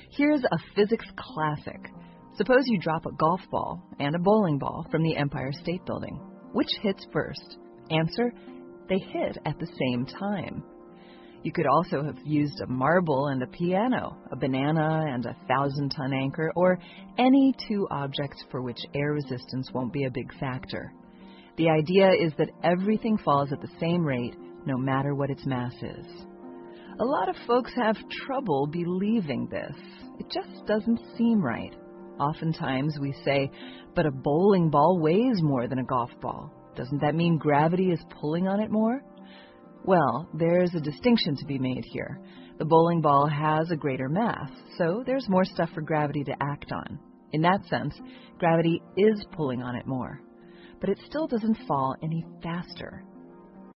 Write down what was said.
Here's a physics classic. Suppose you drop a golf ball and a bowling ball from the Empire State Building. Which hits first? Answer: they hit at the same time. You could also have used a marble and a piano, a banana and a 1,000-ton anchor, or any two objects for which air resistance won't be a big factor. The idea is that everything falls at the same rate, no matter what its mass is. A lot of folks have trouble believing this. It just doesn't seem right. Oftentimes we say, but a bowling ball weighs more than a golf ball. Doesn't that mean gravity is pulling on it more? Well, there's a distinction to be made here. The bowling ball has a greater mass, so there's more stuff for gravity to act on. In that sense, gravity is pulling on it more. But it still doesn't fall any faster.